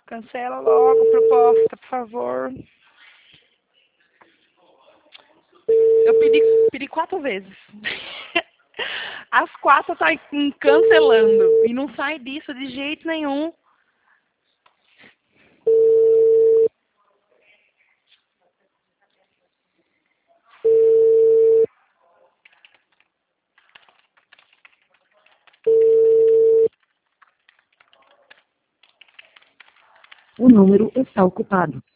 Cancela logo a proposta, por favor. Eu pedi 4 vezes. As 4 tá cancelando. E não sai disso de jeito nenhum. O número está ocupado.